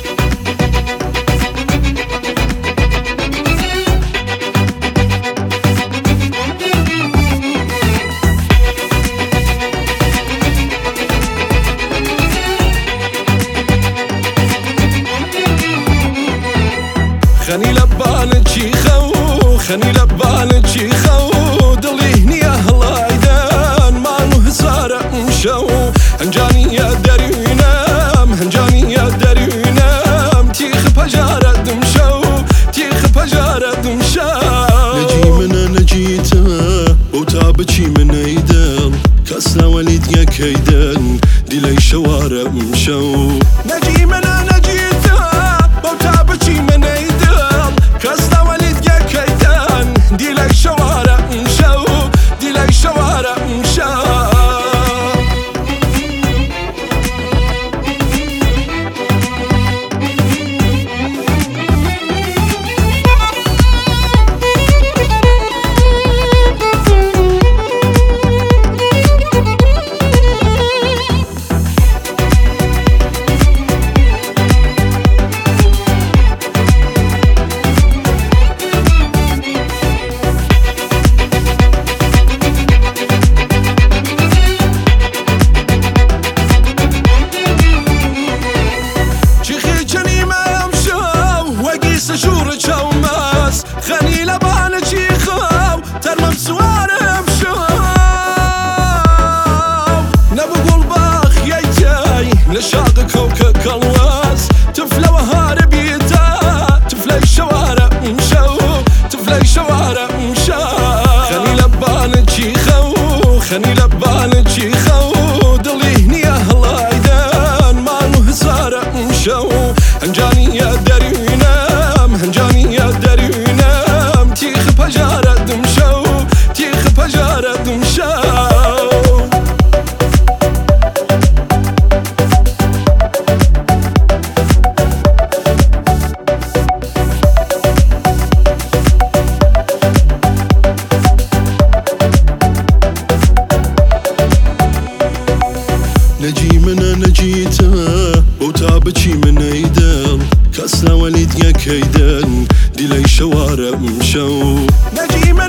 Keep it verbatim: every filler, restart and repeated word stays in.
خني لبان تشيخو خني لبان تشيخو دلي هنيا هلايدان ما له سارة مشو هنجاني يا درينام هنجاني يا درينام تيخ بجارة دمشو تيخ بجارة دمشو نجي من نجيتا وتابتشي من ايدل كاسنا وليد يا كيدن دلي شوارع مشو نجي من نجيتا وتابتشي من ايدل كاسنا وليد يا كيدن دلي شوارع مشو دلي شوارع مشو سجور تشوماس خني لبان تشيخو ترمم سوارم شو نبقول باخ ياي نشاق كوكا كلواس تفلى وهارب يتا تفلى الشوارع مشو تفلى الشوارع مشو خني لبان تشيخو خني لبان تشيخو دلي هنيا هلايدان ما له سارع مشو هنجاني يا درينا هنجاني يا درينام تيخ بجارة دمشو تيخ بجارة دمشو نجي من نجيتا وتابتشي من ايدل كاسنا وليد يا كيدن دلي شوارع مشو نجي من